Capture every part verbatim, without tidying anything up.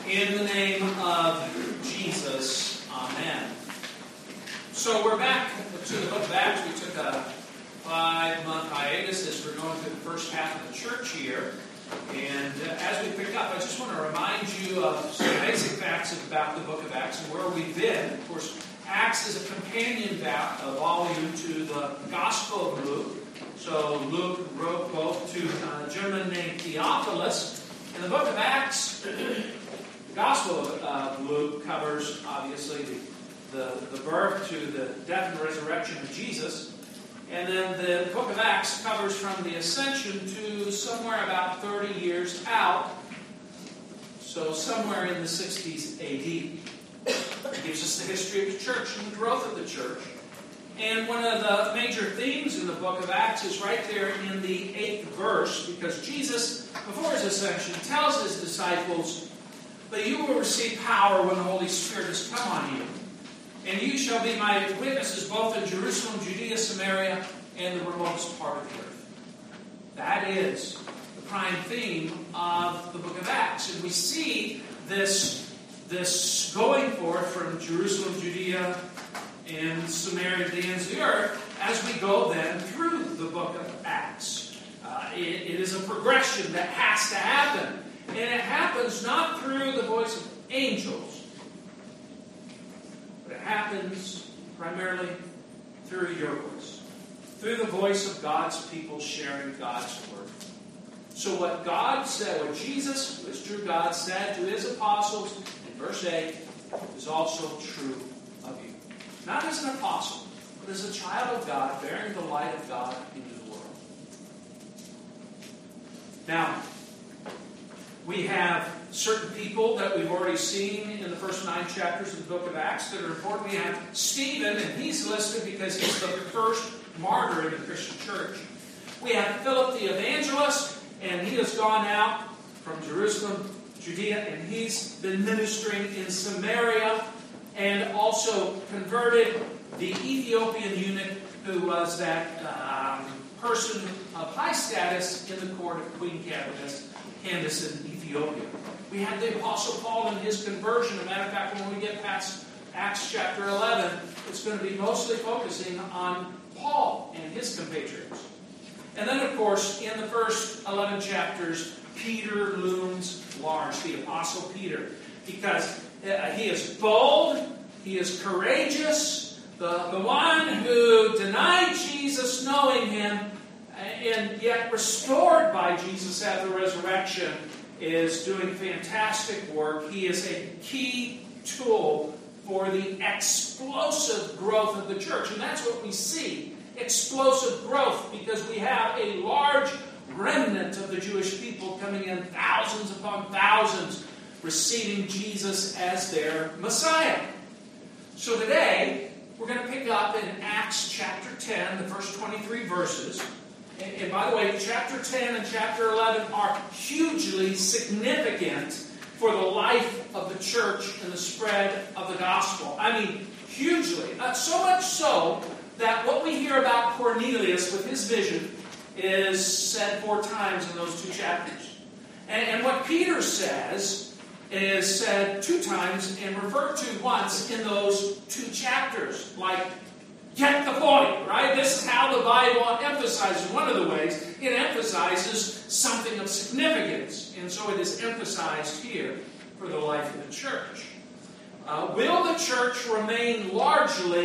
In the name of Jesus, amen. So we're back to the book of Acts. We took a five-month hiatus as we're going through the first half of the church year. And uh, as we pick up, I just want to remind you of some basic facts about the book of Acts and where we've been. Of course, Acts is a companion volume to the Gospel of Luke. So Luke wrote both to a gentleman named Theophilus. In the book of Acts, the Gospel of Luke covers, obviously, the, the, the birth to the death and resurrection of Jesus. And then the book of Acts covers from the ascension to somewhere about thirty years out. So somewhere in the sixties A D. It gives us the history of the church and the growth of the church. And one of the major themes in the book of Acts is right there in the eighth verse, because Jesus, before his ascension, tells his disciples, "But you will receive power when the Holy Spirit has come on you. And you shall be my witnesses both in Jerusalem, Judea, Samaria, and the remotest part of the earth." That is the prime theme of the book of Acts. And we see this, this going forth from Jerusalem, Judea, and Samaria to the ends of the earth as we go then through the book of Acts. Uh, it, it is a progression that has to happen. And it happens not through the voice of angels, but it happens primarily through your voice. Through the voice of God's people sharing God's word. So what God said, what Jesus, who is true God, said to his apostles in verse eight is also true of you. Not as an apostle, but as a child of God, bearing the light of God into the world. Now, we have certain people that we've already seen in the first nine chapters of the book of Acts that are important. We have Stephen, and he's listed because he's the first martyr in the Christian church. We have Philip the evangelist, and he has gone out from Jerusalem, Judea, and he's been ministering in Samaria, and also converted the Ethiopian eunuch, who was that um, person of high status in the court of Queen Candace, Candace in Ethiopia. We have the Apostle Paul and his conversion. As a matter of fact, when we get past Acts chapter eleven, it's going to be mostly focusing on Paul and his compatriots. And then, of course, in the first eleven chapters, Peter looms large, the Apostle Peter, because he is bold, he is courageous, the, the one who denied Jesus knowing him, and yet restored by Jesus at the resurrection, is doing fantastic work. He is a key tool for the explosive growth of the church. And that's what we see, explosive growth, because we have a large remnant of the Jewish people coming in, thousands upon thousands, receiving Jesus as their Messiah. So today, we're going to pick up in Acts chapter ten, the first twenty-three verses. And, and by the way, chapter ten and chapter eleven are hugely significant for the life of the church and the spread of the gospel. I mean, hugely. Uh, so much so that what we hear about Cornelius with his vision is said four times in those two chapters. And, and what Peter says is said two times and referred to once in those two chapters. Like, get the point, right? This is how the Bible emphasizes, one of the ways, it emphasizes something of significance. And so it is emphasized here for the life of the church. Uh, will the church remain largely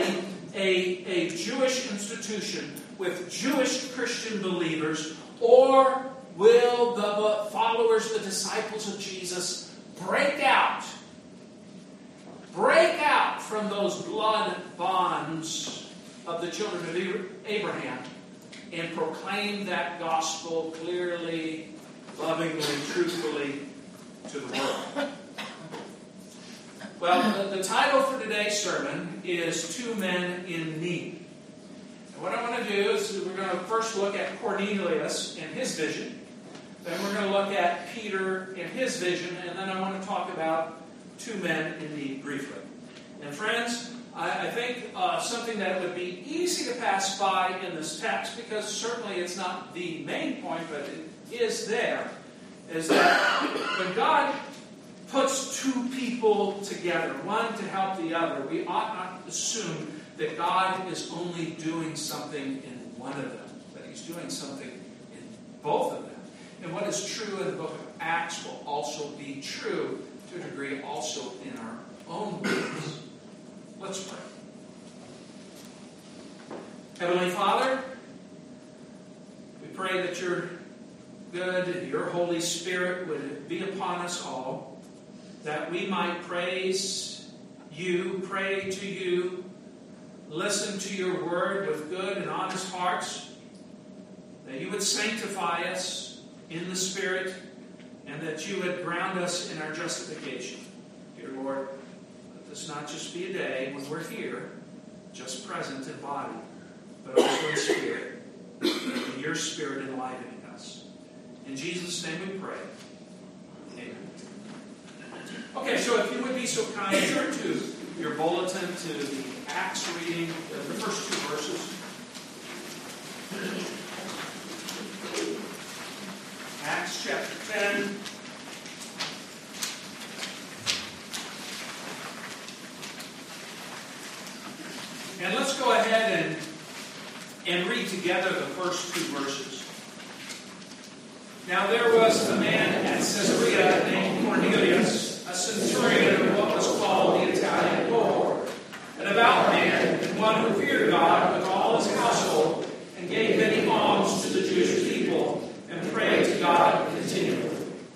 a, a Jewish institution with Jewish Christian believers, or will the followers, the disciples of Jesus, break out, break out from those blood bonds of the children of Abraham and proclaim that gospel clearly, lovingly, truthfully to the world? Well, the, the title for today's sermon is Two Men in Need. And what I want to do is we're going to first look at Cornelius and his vision. Then we're going to look at Peter and his vision, and then I want to talk about two men in need briefly. And friends, I, I think uh, something that would be easy to pass by in this text, because certainly it's not the main point, but it is there, is that when God puts two people together, one to help the other, we ought not assume that God is only doing something in one of them, but He's doing something in both of them. And what is true in the book of Acts will also be true, to a degree, also in our own lives. Let's pray. Heavenly Father, we pray that your good and your Holy Spirit would be upon us all, that we might praise you, pray to you, listen to your word with good and honest hearts, that you would sanctify us in the Spirit, and that you would ground us in our justification. Dear Lord, let this not just be a day when we're here, just present in body, but also in spirit, and your Spirit enlivening us. In Jesus' name we pray. Amen. Okay, so if you would be so kind, turn to your bulletin to the Acts reading, the first two verses. Acts chapter ten. And let's go ahead and, and read together the first two verses. Now there was a man at Caesarea named Cornelius, a centurion of what was called the Italian cohort, an devout man, and one who feared God with all his household, and gave many alms to the Jewish people, and prayed to God continually.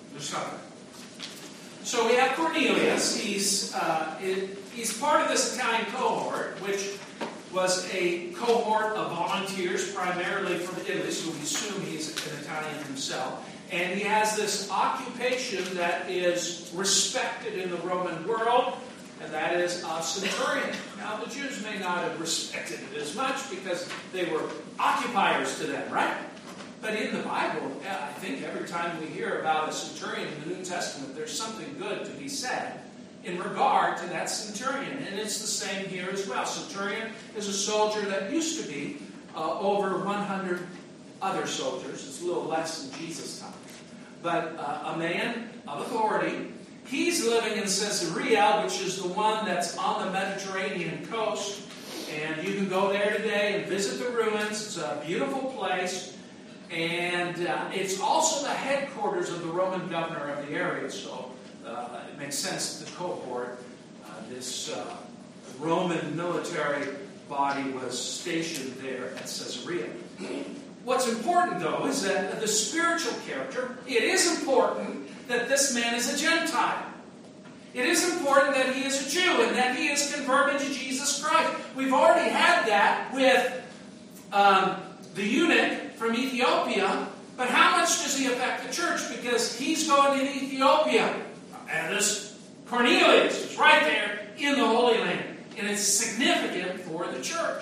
So we have Cornelius. He's uh, he's part of this Italian cohort, which was a cohort of volunteers, primarily from Italy, so we assume he's an Italian himself. And he has this occupation that is respected in the Roman world, and that is a centurion. Now, the Jews may not have respected it as much because they were occupiers to them, right? But in the Bible, I think every time we hear about a centurion in the New Testament, there's something good to be said in regard to that centurion. And it's the same here as well. Centurion is a soldier that used to be uh, over one hundred other soldiers. It's a little less in Jesus' time. But uh, a man of authority. He's living in Caesarea, which is the one that's on the Mediterranean coast. And you can go there today and visit the ruins. It's a beautiful place. And uh, it's also the headquarters of the Roman governor of the area. So uh, it makes sense that the cohort, uh, this uh, Roman military body, was stationed there at Caesarea. What's important, though, is that the spiritual character, it is important that this man is a Gentile. It is important that he is a Jew and that he is converted to Jesus Christ. We've already had that with um, the eunuch from Ethiopia, but how much does he affect the church? Because he's going to Ethiopia. And this Cornelius is right there in the Holy Land. And it's significant for the church.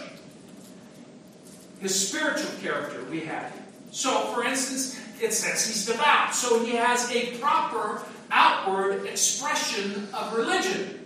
His spiritual character we have. So, for instance, it says he's devout. So he has a proper outward expression of religion.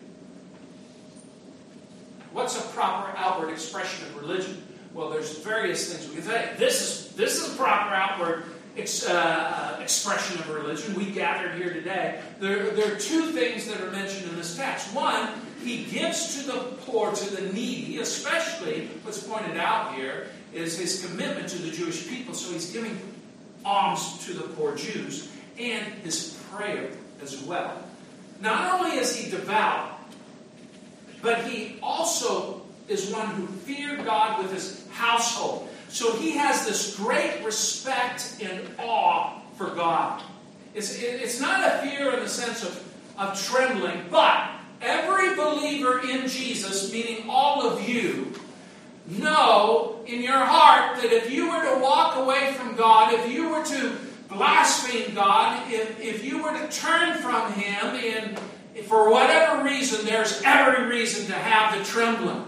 What's a proper outward expression of religion? Well, there's various things we can say. This is this is a proper outward ex, uh, expression of religion. We gathered here today. There, there are two things that are mentioned in this text. One, he gives to the poor, to the needy, especially what's pointed out here is his commitment to the Jewish people. So he's giving alms to the poor Jews, and his prayer as well. Not only is he devout, but he also is one who feared God with his household. So he has this great respect and awe for God. It's, it's not a fear in the sense of, of trembling, but every believer in Jesus, meaning all of you, know in your heart that if you were to walk away from God, if you were to blaspheme God, if, if you were to turn from Him, and for whatever reason, there's every reason to have the trembling.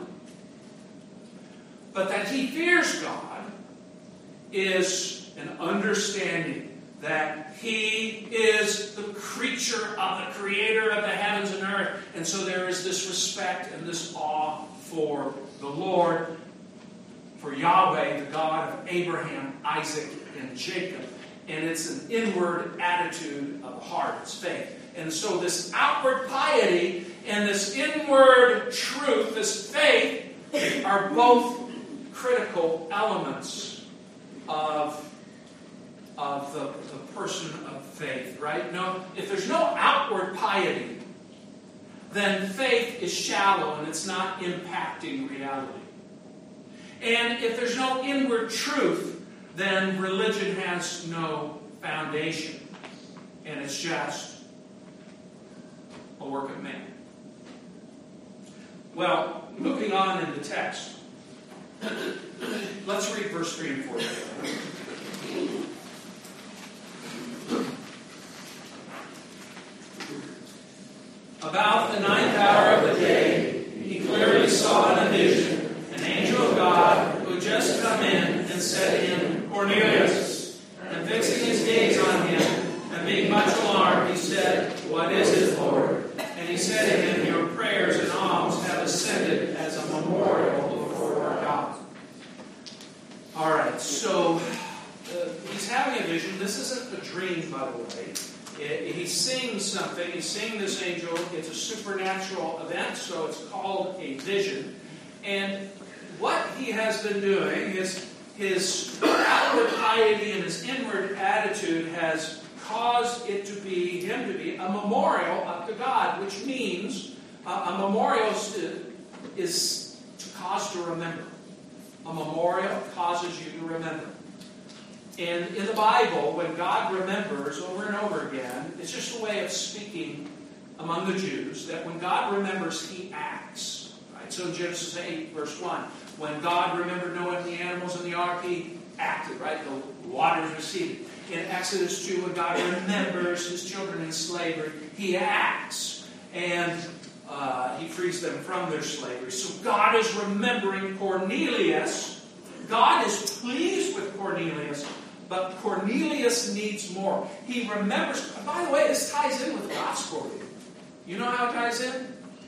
But that he fears God is an understanding that He is the creature of the Creator of the heavens and earth. And so there is this respect and this awe for the Lord, for Yahweh, the God of Abraham, Isaac, and Jacob. And it's an inward attitude of the heart. It's faith. And so this outward piety and this inward truth, this faith, are both critical elements of, of the, the person of faith, right? No, if there's no outward piety, then faith is shallow and it's not impacting reality. And if there's no inward truth, then religion has no foundation. And it's just a work of man. Well, moving on in the text. Let's read verse three and four. About the ninth hour of the day, he clearly saw in a vision an angel of God who had just come in and said to him, Cornelius. And fixing his gaze on him, and being much alarmed, he said, What is it, Lord? And he said to him, Your prayers and alms have ascended as a memorial before our God. All right, so uh, he's having a vision. This isn't a dream, by the way. It, he's seeing something. He's seeing this angel. It's a supernatural event, so it's called a vision. And what he has been doing is his outward piety and his inward attitude has caused it to be, him to be, a memorial up to God, which means uh, a memorial is, is to cause to remember. A memorial causes you to remember. And in the Bible, when God remembers over and over again, it's just a way of speaking among the Jews that when God remembers, He acts. Right? So in Genesis eight, verse one, when God remembered Noah and the animals in the ark, He acted. Right? The waters receded. In Exodus two, when God remembers His children in slavery, He acts. And uh, He frees them from their slavery. So God is remembering Cornelius. God is pleased with Cornelius. But Cornelius needs more. He remembers. By the way, this ties in with gospel. You know how it ties in?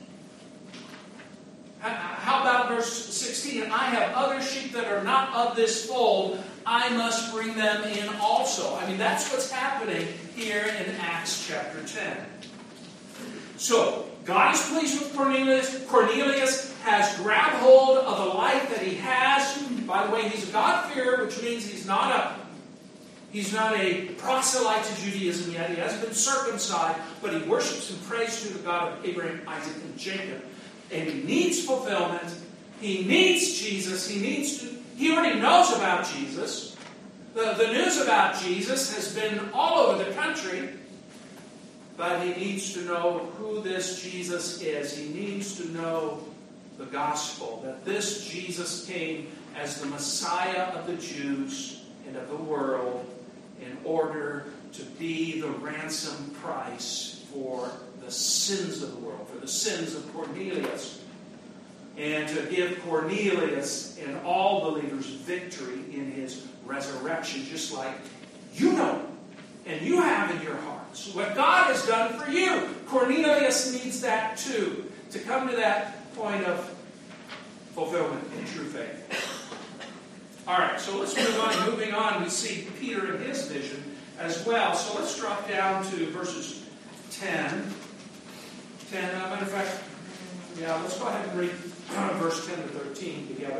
How about verse sixteen? I have other sheep that are not of this fold. I must bring them in also. I mean, that's what's happening here in Acts chapter ten. So, God is pleased with Cornelius. Cornelius has grabbed hold of the life that he has. By the way, he's a God-fearer, which means he's not a He's not a proselyte to Judaism yet. He hasn't been circumcised, but he worships and prays to the God of Abraham, Isaac, and Jacob. And he needs fulfillment. He needs Jesus. He needs to. He already knows about Jesus. The, the news about Jesus has been all over the country. But he needs to know who this Jesus is. He needs to know the gospel. That this Jesus came as the Messiah of the Jews and of the world, in order to be the ransom price for the sins of the world, for the sins of Cornelius, and to give Cornelius and all believers victory in his resurrection, just like you know and you have in your hearts. What God has done for you. Cornelius needs that too, to come to that point of fulfillment in true faith. All right, so let's move on. Moving on, we see Peter in his vision as well. So let's drop down to verses ten. ten, uh, matter of fact, yeah, let's go ahead and read verse ten to thirteen together.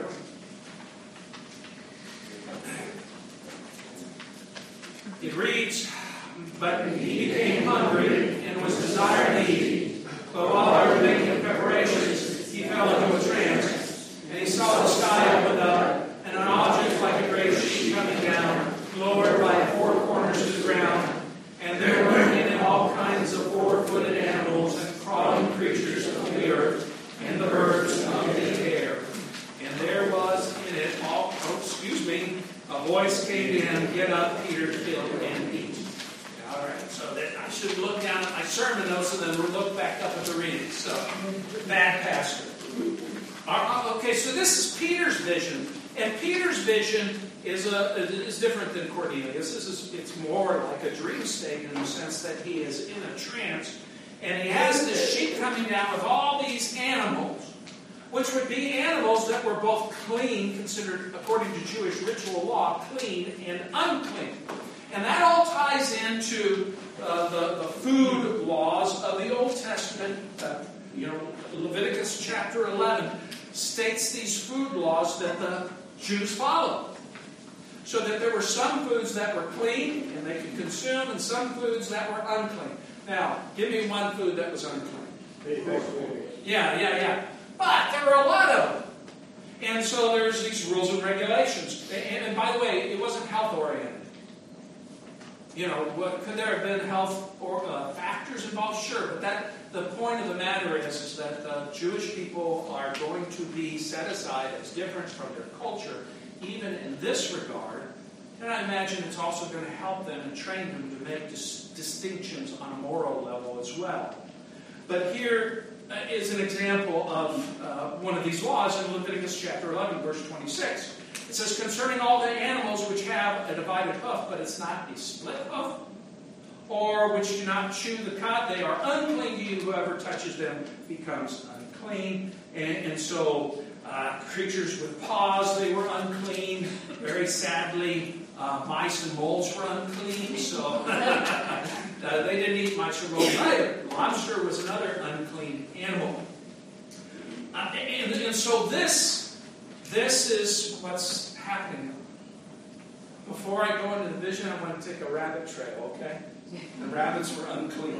It reads, But he became hungry and was desiring to eat. But while they were making preparations, he fell into a trance. And he saw the sky opened up, and an object like a great sheet coming down, lowered by four corners to the ground. And there were in it all kinds of four-footed animals and crawling creatures of the earth, and the birds of the air. And there was in it all, oh, excuse me, a voice came to him, Get up, Peter, kill and eat. All right, so that I should look down at my sermon notes and then we'll look back up at the reading. So, bad pastor. Okay, so this is Peter's vision. And Peter's vision is a, is different than Cornelius. This is it's more like a dream state in the sense that he is in a trance. And he has this sheep coming down with all these animals, which would be animals that were both clean, considered, according to Jewish ritual law, clean and unclean. And that all ties into uh, the, the food laws of the Old Testament. Uh, you know, Leviticus chapter eleven states these food laws that the Jews followed. So that there were some foods that were clean and they could consume, and some foods that were unclean. Now, give me one food that was unclean. Yeah, yeah, yeah. But there were a lot of them. And so there's these rules and regulations. And, and by the way, it wasn't health-oriented. You know, what, could there have been health or uh, factors involved? Sure, but that the point of the matter is, is that the Jewish people are going to be set aside as different from their culture, even in this regard. And I imagine it's also going to help them and train them to make dis- distinctions on a moral level as well. But here uh, is an example of uh, one of these laws in Leviticus chapter eleven, verse twenty-six. It says, concerning all the animals which have a divided hoof, but it's not a split hoof, or which do not chew the cud, they are unclean to you. Whoever touches them becomes unclean. And, and so uh, creatures with paws, they were unclean. Very sadly, uh, mice and moles were unclean. So uh, they didn't eat mice or moles either. Lobster was another unclean animal. Uh, and, and so this... This is what's happening. Before I go into the vision, I want to take a rabbit trail, okay? The rabbits were unclean.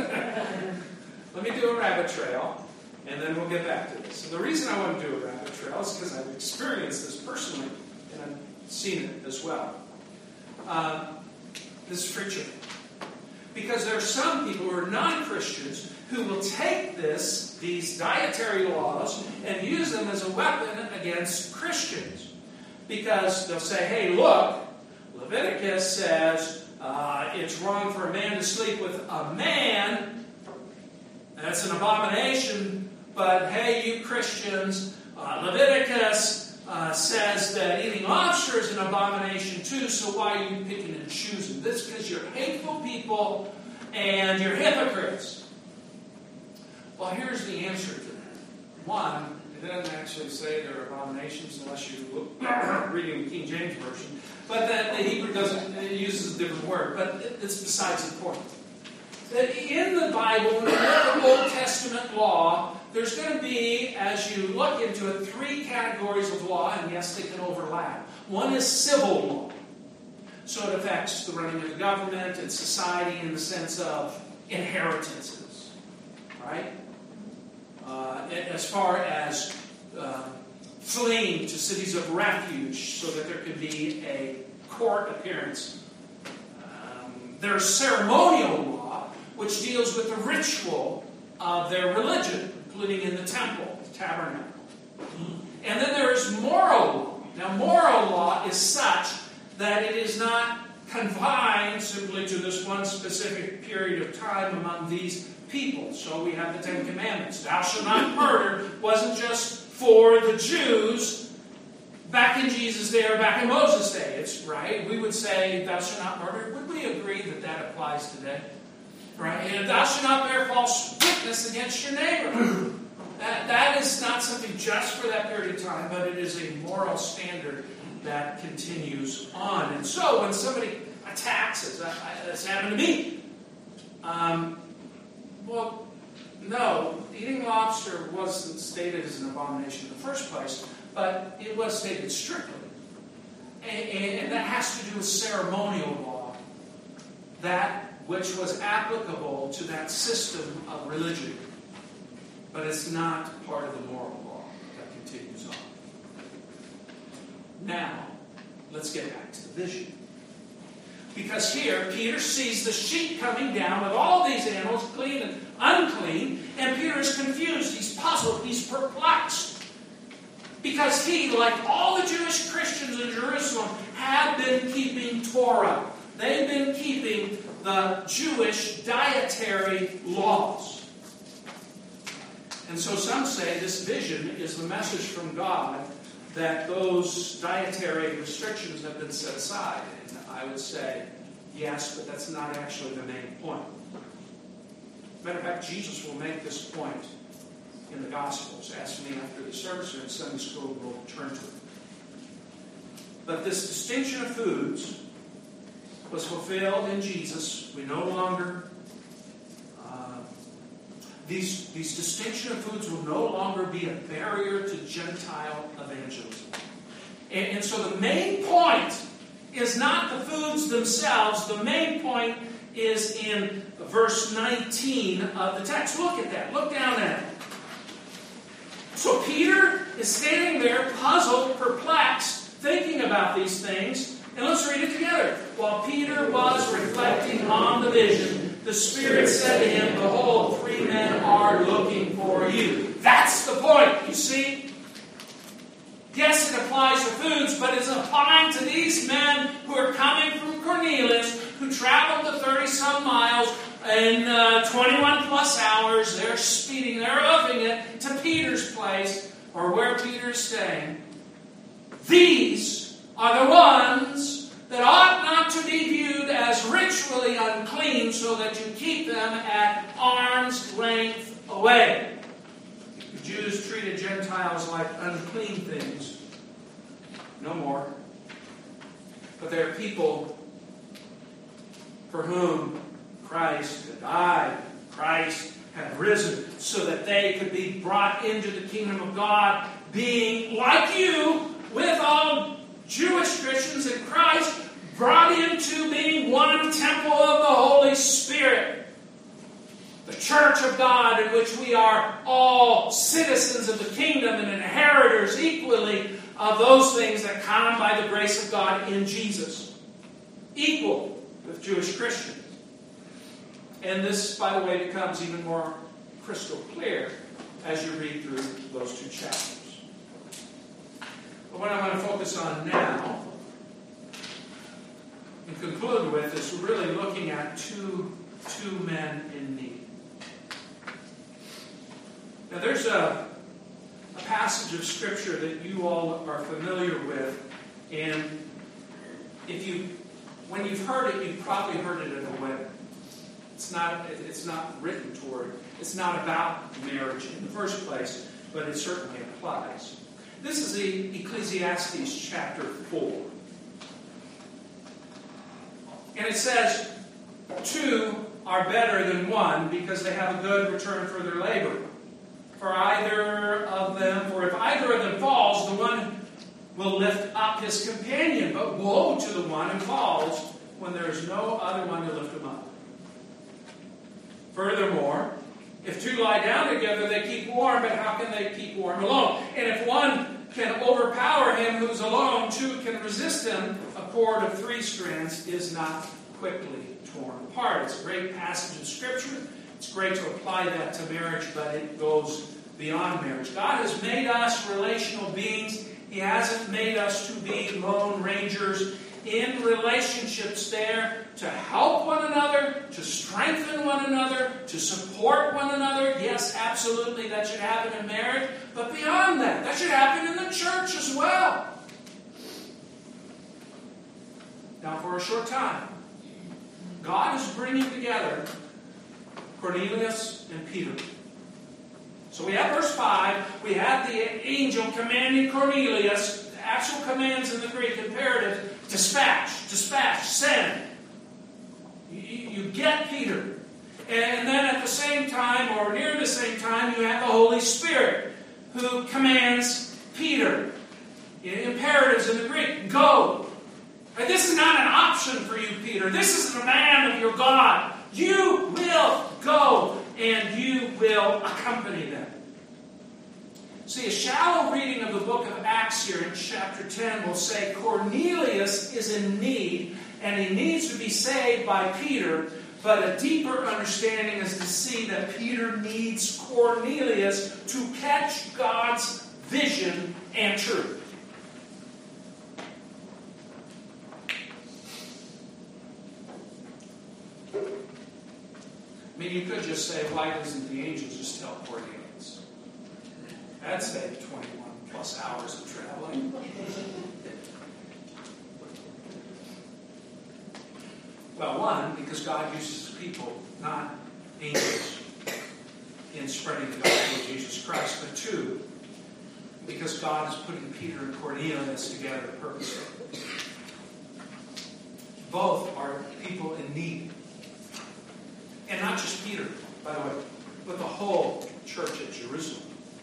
Let me do a rabbit trail, and then we'll get back to this. And the reason I want to do a rabbit trail is because I've experienced this personally, and I've seen it as well. Uh, this is preaching. Because there are some people who are non-Christians who will take this, these dietary laws, and use them as a weapon against Christians. Because they'll say, hey, look, Leviticus says uh, it's wrong for a man to sleep with a man. That's an abomination. But hey, you Christians, uh, Leviticus uh, says that eating lobster is an abomination too, so why are you picking and choosing? This because you're hateful people and you're hypocrites. Well, here's the answer to that. One, it doesn't actually say they're abominations unless you look reading the King James Version. But that the Hebrew doesn't, it uses a different word. But it's besides the point. That in the Bible, in the Old Testament law, there's going to be, as you look into it, three categories of law, and yes, they can overlap. One is civil law. So it affects the running of the government and society in the sense of inheritances. Right? Uh, as far as uh, fleeing to cities of refuge so that there could be a court appearance. Um, there's ceremonial law, which deals with the ritual of their religion, including in the temple, the tabernacle. And then there is moral law. Now, moral law is such that it is not confined simply to this one specific period of time among these people. So we have the Ten Commandments. Thou shalt not murder wasn't just for the Jews back in Jesus' day or back in Moses' day. It's right. We would say, thou shalt not murder. Would we agree that that applies today? Right? And thou shalt not bear false witness against your neighbor. That, that is not something just for that period of time, but it is a moral standard that continues on. And so when somebody attacks, as that's happened to me, um, well, no, eating lobster wasn't stated as an abomination in the first place, but it was stated strictly. And, and, and that has to do with ceremonial law, that which was applicable to that system of religion. But it's not part of the moral law that continues on. Now, let's get back to the vision. Because here, Peter sees the sheep coming down with all these animals, clean and unclean, and Peter is confused, he's puzzled, he's perplexed. Because he, like all the Jewish Christians in Jerusalem, have been keeping Torah. They've been keeping the Jewish dietary laws. And so some say this vision is the message from God that those dietary restrictions have been set aside. And I would say, yes, but that's not actually the main point. Matter of fact, Jesus will make this point in the Gospels. Ask me after the service or in Sunday school, we'll turn to it. But this distinction of foods was fulfilled in Jesus. We no longer, uh, these, these distinction of foods will no longer be a barrier to Gentile evangelism. And, and so the main point is not the foods themselves. The main point is in verse nineteen of the text. Look at that. Look down at it. So Peter is standing there, puzzled, perplexed, thinking about these things. And let's read it together. While Peter was reflecting on the vision, the Spirit said to him, "Behold, three men are looking for you." That's the point, you see. Yes, it applies to foods, but it's applying to these men who are coming from Cornelius, who traveled to thirty-some miles in uh, twenty-one plus hours. They're speeding, they're hoofing it to Peter's place, or where Peter's staying. These are the ones that ought not to be viewed as ritually unclean, so that you keep them at arm's length away. The Jews treated Gentiles like unclean things. No more. But there are people for whom Christ had died, Christ had risen, so that they could be brought into the kingdom of God, being like you, with all Jewish Christians in Christ, brought into being one temple of the Holy Spirit. The church of God, in which we are all citizens of the kingdom and inheritors equally of those things that come by the grace of God in Jesus. Equal with Jewish Christians. And this, by the way, becomes even more crystal clear as you read through those two chapters. But what I want to focus on now and conclude with is really looking at two, two men in need. Now there's a, a passage of Scripture that you all are familiar with, and if you, when you've heard it, you've probably heard it at a wedding. It's not, it's not written toward, it's not about marriage in the first place, but it certainly applies. This is the Ecclesiastes chapter four. And it says, two are better than one because they have a good return for their labor. For either of them, for if either of them falls, the one will lift up his companion. But woe to the one who falls when there is no other one to lift him up. Furthermore, if two lie down together, they keep warm, but how can they keep warm alone? And if one can overpower him who's alone, two can resist him. A cord of three strands is not quickly torn apart. It's a great passage of Scripture. It's great to apply that to marriage, but it goes beyond marriage. God has made us relational beings. He hasn't made us to be lone rangers in relationships there to help one another, to strengthen one another, to support one another. Yes, absolutely, that should happen in marriage. But beyond that, that should happen in the church as well. Now, for a short time, God is bringing together Cornelius and Peter. So we have verse five. We have the angel commanding Cornelius. The actual commands in the Greek imperative: dispatch, dispatch, send. You, you get Peter. And then at the same time, or near the same time, you have the Holy Spirit who commands Peter. Imperatives in the Greek: go. And this is not an option for you, Peter. This is the command of your God. You will go, and you will accompany them. See, a shallow reading of the book of Acts here in chapter ten will say Cornelius is in need, and he needs to be saved by Peter. But a deeper understanding is to see that Peter needs Cornelius to catch God's vision and truth. I mean, you could just say, why doesn't the angel just tell Cornelius? That'd save twenty-one plus hours of traveling. Well, one, because God uses people, not angels, in spreading the gospel of Jesus Christ. But two, because God is putting Peter and Cornelius together purposely. both are people in need. And not just Peter, by the way, but the whole church at Jerusalem.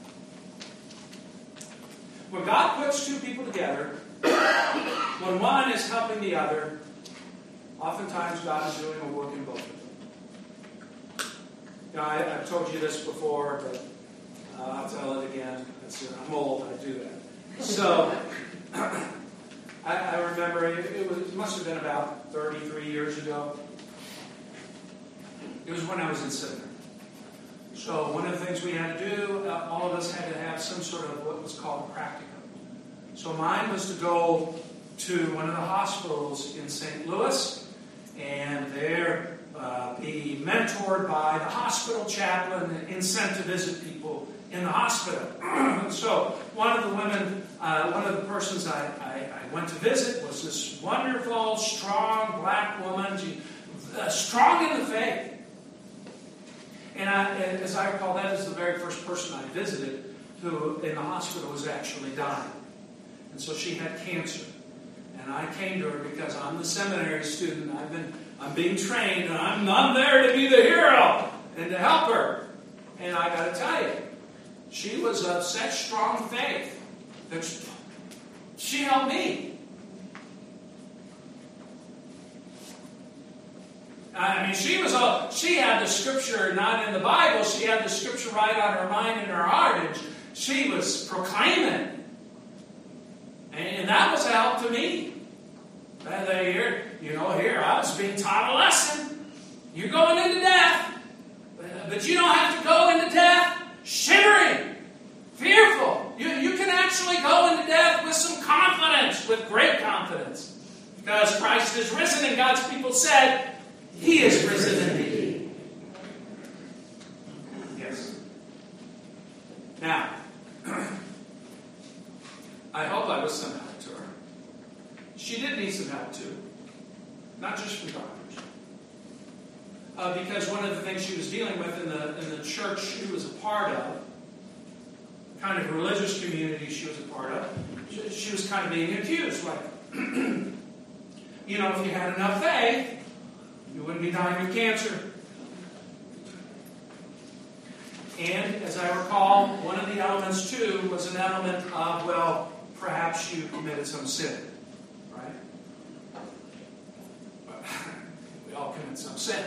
When God puts two people together, when one is helping the other, oftentimes God is doing a work in both of them. You know, I, I've told you this before, but uh, I'll tell it again. It's, I'm old, I do that. So, I, I remember, it, it, was, it must have been about thirty-three years ago. It was when I was in seminary. So one of the things we had to do, uh, all of us had to have some sort of what was called a practicum. So mine was to go to one of the hospitals in Saint Louis, and there uh, be mentored by the hospital chaplain and sent to visit people in the hospital. So one of the women, uh, one of the persons I, I, I went to visit was this wonderful, strong black woman, she, uh, strong in the faith. And I, as I recall, that is the very first person I visited who in the hospital was actually dying. And so she had cancer. And I came to her because I'm the seminary student. I've been, I'm being trained, and I'm, I'm there to be the hero and to help her. And I got to tell you, she was of such strong faith that she, she helped me. I mean, she was all, she had the scripture not in the Bible, she had the scripture right on her mind and her heart, and she was proclaiming. And that was a help to me. Here, you know, here, I was being taught a lesson. You're going into death, but you don't have to go into death shivering, fearful. You, you can actually go into death with some confidence, with great confidence. Because Christ is risen, and God's people said, He is risen indeed. Yes. Now, I hope I was some help to her. She did need some help too. Not just from doctors. Uh, because one of the things she was dealing with in the, in the church she was a part of, kind of religious community she was a part of, she, she was kind of being accused. Like, you know, if you had enough faith, you wouldn't be dying of cancer. And, as I recall, one of the elements, too, was an element of, well, perhaps you committed some sin. Right? We all commit some sin.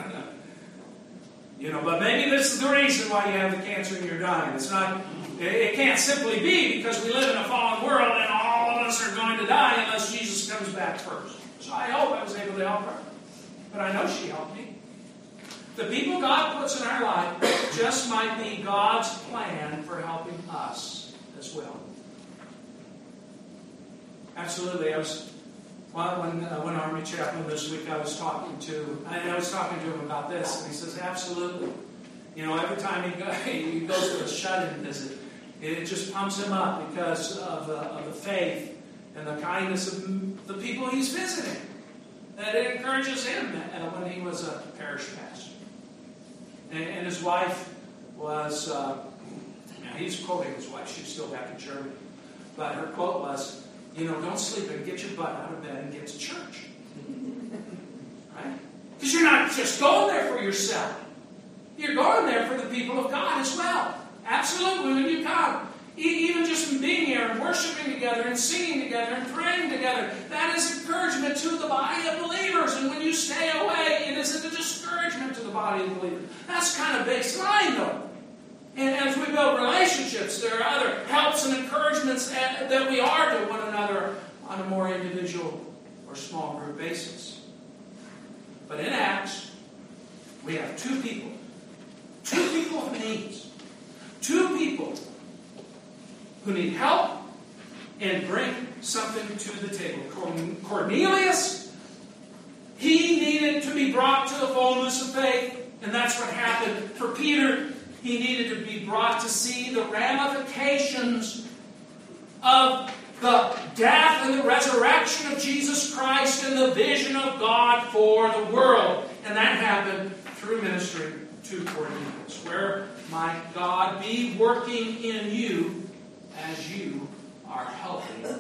You know, but maybe this is the reason why you have the cancer and you're dying. It's not, it can't simply be because we live in a fallen world and all of us are going to die unless Jesus comes back first. So I hope I was able to help her. But I know she helped me. The people God puts in our life just might be God's plan for helping us as well. Absolutely. I was well, when uh, one Army chaplain this week I was talking to, and I was talking to him about this, and he says, absolutely. You know, every time he, go, he goes to a shut-in visit, it just pumps him up because of the, of the faith and the kindness of the people he's visiting. That it encourages him when he was a parish pastor. And, and his wife was, uh, now he's quoting his wife, she was still back in Germany. But her quote was, you know, don't sleep and get your butt out of bed and get to church. Right? Because you're not just going there for yourself. You're going there for the people of God as well. Absolutely, when you come. Even just being here and worshiping together and singing together and praying together, that is encouragement to the body of believers. And when you stay away, it is a discouragement to the body of believers. That's kind of baseline, though. And as we build relationships, there are other helps and encouragements that we are to one another on a more individual or small group basis. But in Acts, we have two people. Two people of needs. Two people who need help and bring something to the table. Cornelius, he needed to be brought to the fullness of faith, and that's what happened. For Peter, he needed to be brought to see the ramifications of the death and the resurrection of Jesus Christ and the vision of God for the world. And that happened through ministry to Cornelius. Where might God be working in you as you are helping